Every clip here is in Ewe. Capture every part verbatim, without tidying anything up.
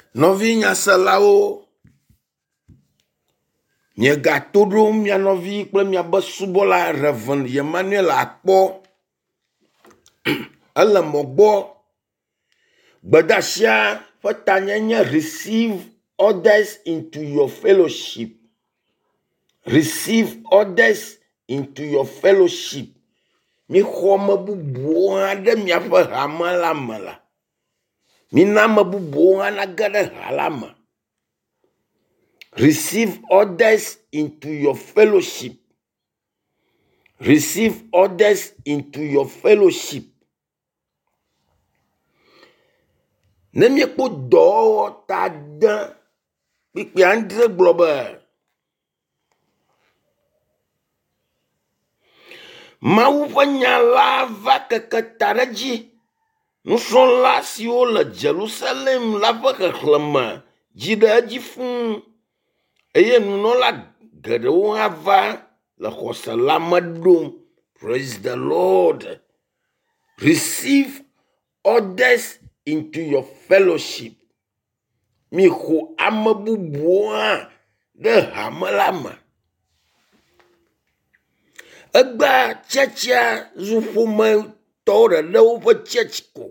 Novi nyaselawo, nye gato ɖom mia novi kple miabe subɔla Reverend Emmanuel Akpɔ ele mɔgbɔ. Gbedasia ƒe tanya nye receive others into your fellowship. Receive others into your fellowship. Mi xɔme bubuwo hã ɖe miaƒe hame la me la. Mina ame bubuwo hã nage ɖe ha la me. Receive others into your fellowship. Receive others into your fellowship. Ne mi kpo dɔwɔwɔ ta de kpikpi andre gblɔ be Mawu ƒe nya la va keke ta ɖe dzi. Nusrɔ̃la siwo le Jerusalem la ƒe xexlẽme dzi ɖe edzi fũu. Eye nunɔla geɖewo hã va le xɔse la me ɖom. Praise the Lord. Receive others into your fellowship. Mi xɔ ame bubuwo hã ɖe hame la me. Egba tsɛtsia zu ƒometɔwo ɖeɖewo ƒe tsɛtsi ko.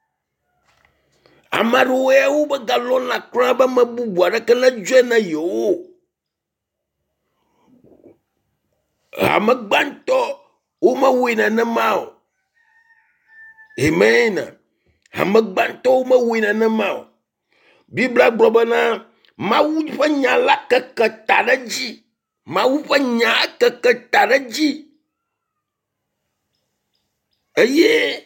Ame aɖewo ya wo be galɔna kura be ame bubu aɖeke nedzɔe na yewo. Ame gbãtɔ womewui nenema o. Amen. Ame gbãtɔ womewui nenema o. Biblia gblɔ bena Mawu ƒe nya la keke ta ɖe dzi. Mawu ƒe nya keke ta ɖe dzi. Eye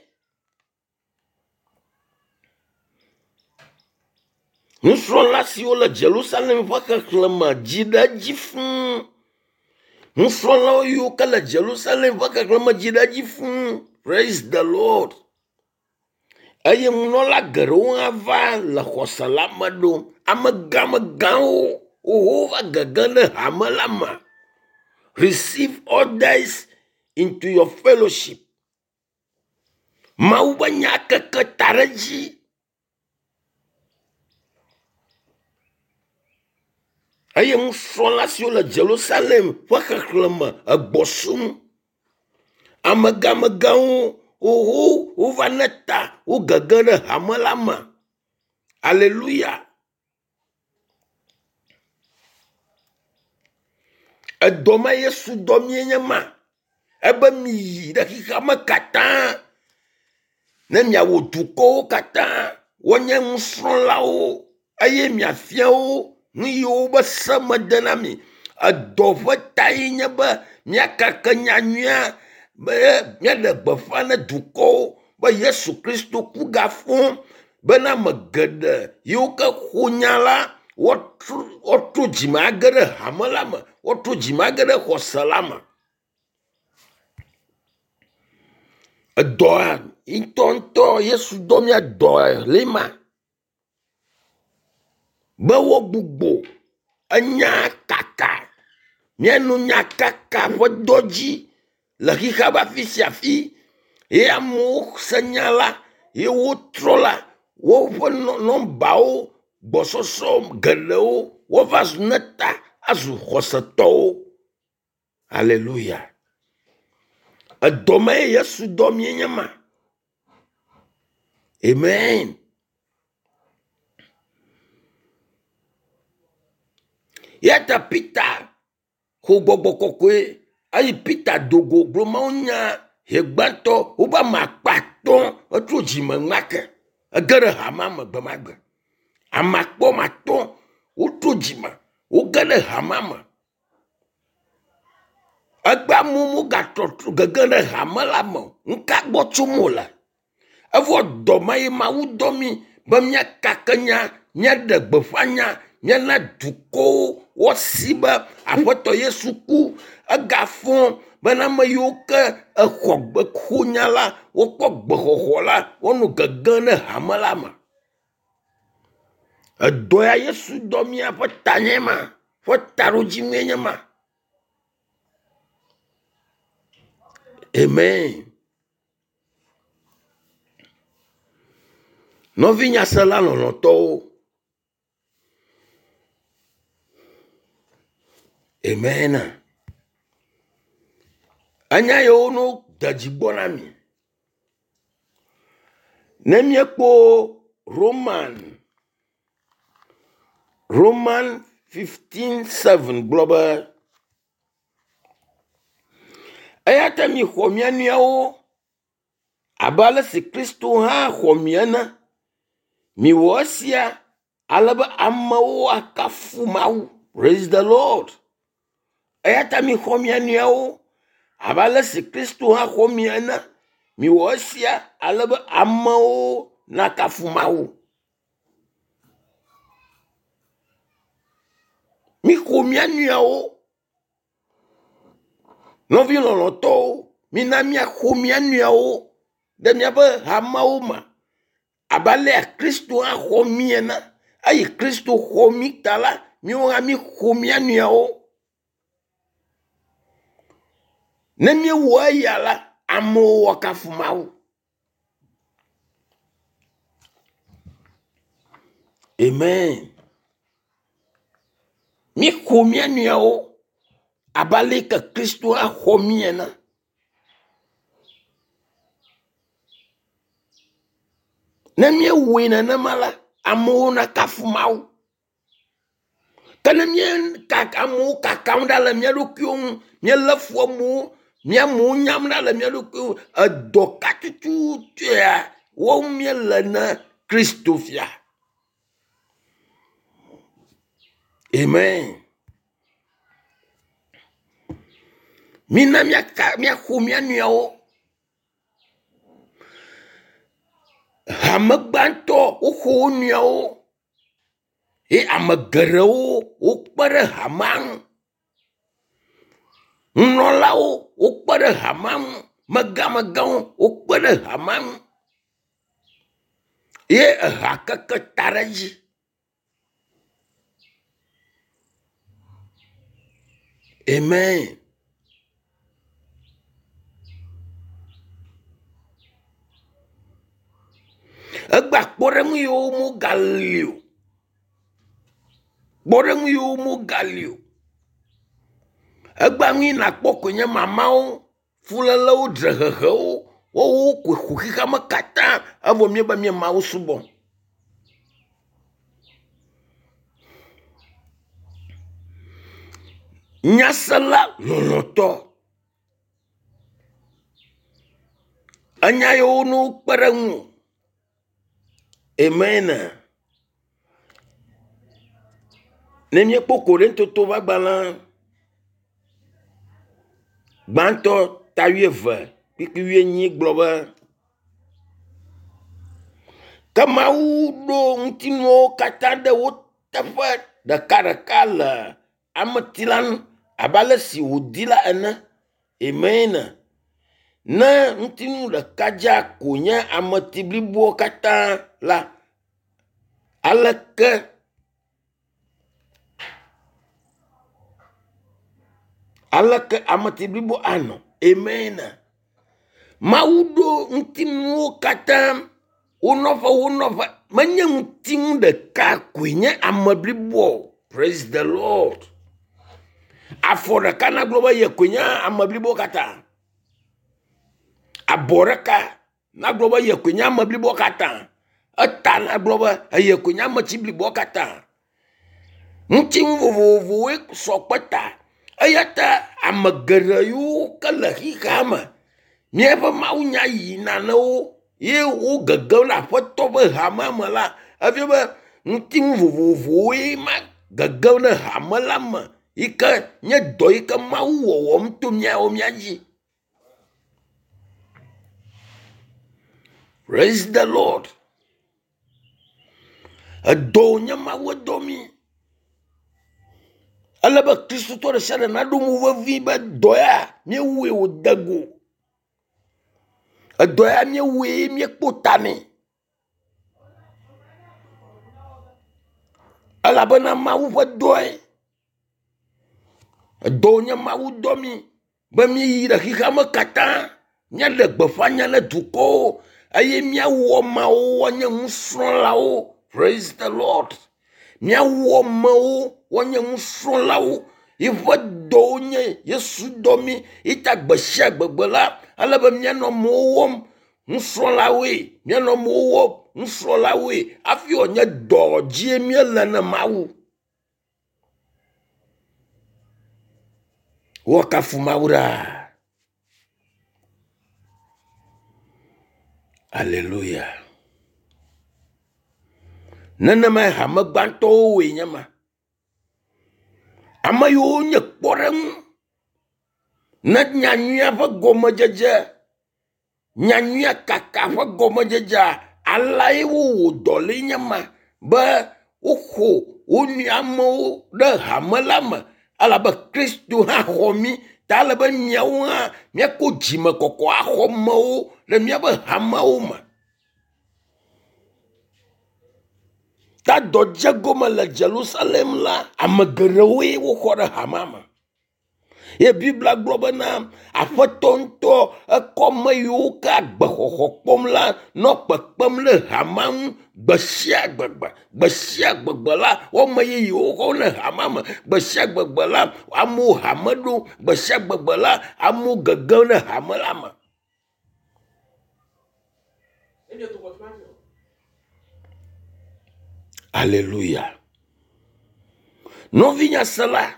nusrɔ̃la siwo le Jerusalem ƒe xexlẽme dzi ɖe edzi fũu. Nusrɔ̃lawo yiwo ke le Jerusalem ƒe xexlẽme dzi ɖe edzi fũu. Praise the Lord. Eye nunɔla geɖewo hã va le xɔse la me ɖom. Amegãmegãwo woho va gege ɖe hame la me. Receive others into your fellowship. Mawu be nya keke ta ɖe dzi. Eye nusrɔ̃la siwo le Jerusalem ƒe xexlẽme egbɔsum. Amegãmegãwo woho wova ne ta wo gege ɖe hame la me. Alleluia. Edɔme Yesu dɔ mie nye ma. Ebe mi yi ɖe xixea me katã. Ne miawɔ dukɔwo katã. Wonye nusrɔ̃lawo. Eye miafia wo nu yiwo be se mede na mi. Edɔ ƒe tae nye be miakake nyanyuia be miaɖe gbeƒã ne dukɔwo be Yesu Kristo ku gafɔ bena ame geɖe yiwo ke xɔ nya la wotrɔ dzime age ɖe hame la me. Wotrɔ dzime age ɖe xɔse la me. Edɔa ŋutɔŋutɔ Yesu dɔ mia dɔ le ma. Be wo gbogbo enya kaka. Mianu nya kaka ƒe dɔ dzi le xixea be afi sia afi. Ye amewo se nya la. Ye wotrɔ la. Woƒe nɔmbawo gbɔsɔsɔ geɖewo wova ne ta azu xɔsetɔwo. Alleluia. Edɔme ye Yesu dɔ mie nye ma. Amen. Yata Peter xɔ gbɔgbɔ kɔkɔe. Ayi Peter dogo gblɔ mawo nya he gbãtɔ woba makpatɔ etrɔ dzime ŋake. Ege ɖe hama me gbe ma gbe. Amakpɔ matɔ wotrɔ dzime. Woge ɖe hama me. Egba mumu gatrɔ gege ɖe hame la me. Nka gbɔ tsom wole. Evɔ dɔme ye Mawu dɔ mi be miakake nya, miaɖe gbeƒã nya, miana dukɔwo wosi be Aƒetɔ Yesu ku egafɔ bena ame yiwo ke exɔ xɔ nya la wokpɔ gbexɔxɔ la wonu gege ɖe hame la me. Edɔ ya Yesu dɔ miaƒe tanye ma. Ƒe taɖodzi nye ma. Amen. Novi nyasela lɔlɔtɔwo. Amen. Anya yo no dajibona mi. Nemye ko Roman. Roman fifteen seven global. Ayata mi khomia niao. Abala si Kristo ha khomiana. Mi wasia alaba amao akafu mau. Praise the Lord. Ayata mi khomia niao. Abala si Kristo ha khomiana. Mi wasia alaba amao nakafu mau. Mi khomia niao. Non vi loloto, mi na mi akhomia niao, de mi aba hamauma. Abale a Kristo a khomia na, ay Kristo khomi tala, mi wa mi khomia niao. Ne mi wa yala amo wakafumau. Amen. Mi khomia niao, abale ka Kristo a khomia na. Na mi wena na mala amo na kafumau. Kana mien kak amu kakaunda la mia lokion mia la fo mu mia mu nyam na la mia lokion a dokatu tu tia wo mia la na Christofia. Amen. Mina mia ka mia khumia niao. Hamagbanto o kho niao. E amagaro o para hamang. Nolao o para hamang. Magamagão o para hamang. E hakakataraji. Amen. Agba poremu yo mo galio. Boremu yo mo galio. Agba ngi na poko nya mamao fulala o dreheho o ku khukika makata avo mie ba mie mau subo. Nyasala loloto. Anya yo no paremu. Amen. Nemye poko rento to bagbalan. Banto tawieva. Piki wie nyi globa. Kama udo mtino katanda wotafa da karakala. Amatilan abala si udila ana. Amen. Na mtinu da kaja kunya amatibli bo kata la. Alaka. Alaka amatibli bo ano. Amen. Maudo mtinu kata unofa unofa. Manya mtinu da kakunya amatibli bo. Praise the Lord. Afora kana globa ye kunya amatibli bo kata. Aboraka na globa ye kunya mabli bo kata. Atana globa ye kunya machibli bo kata. Ntim vovovo we sokpata. Ayata amagarayu kalahi kama. Mieba maunya yina no ye o gagaw na foto ba hama mala. Afiba ntim vovovo we ma gagaw na hamala ma. Ika nya doika mau wo mtumya omyaji. Praise the Lord. Adonya mawadomi. Alaba Kristo to resana na do muva viba doya nye we odago. Adoya nye we nye potane. Alaba na mawuva doy. Adonya mawudomi. Ba mi yira kikama kata. Nya de gbafanya na duko. Aye mia wo ma wo nya musron lao. Praise the Lord. Mia wo ma wo nya musron lao. ive do nye Yesu do mi ita gbesia gbegbe la ale be mianɔ mo wɔm nusrɔ̃lawoe mianɔ mo wɔm nusrɔ̃lawoe afi wònye dɔdzie miele ne Mawu. Wakafu Mawu ɖaa. Alléluia. Nenema hame gbãtɔwo woe nye ma. Ame yiwo nye kpɔɖeŋu ne nyanyuia ƒe gɔmedzedze, nyanyuia kaka ƒe gɔmedzedzea, alaye wo wò dɔ le nye ma be woxɔ wo nyi amewo ɖe hame la me alabe Kristo hã xɔ mi ta ale be miawo hã miako dzimekɔkɔ axɔ mewo le miabe hamewo me. Ta dɔdze gome le Jerusalem la, ame geɖewoe woxɔ ɖe hamea me. Ye Biblia gblɔ bena aƒetɔ ŋutɔ ekɔme yiwo ke agbexɔxɔ kpɔm la nɔ kpekpem le hamea ŋu gbe sia gbegbe. Gbe sia gbegbe la, wɔme yeyewo xɔ le hamea me. Gbe sia gbegbe la, amewo hame ɖo. Gbe sia gbegbe la, amewo gege le hame la me. Alléluia. Novinya sela.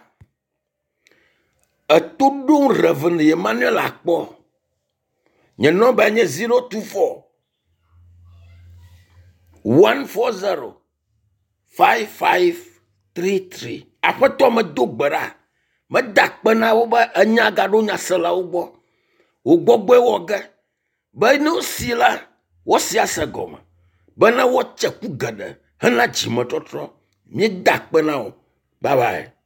Etudung Reverend Emmanuel akpo. Nye nomba nye zero two four one four zero five five three three. Apa to me do gbera. Me dakpe na wo ba enya gado nya sela wo gbo. Wo gbogbo e woge. Ba no sila wo sia segoma. Ba na wo cheku gade. Hana jimototro. Mi dakpe na wo. Bye bye.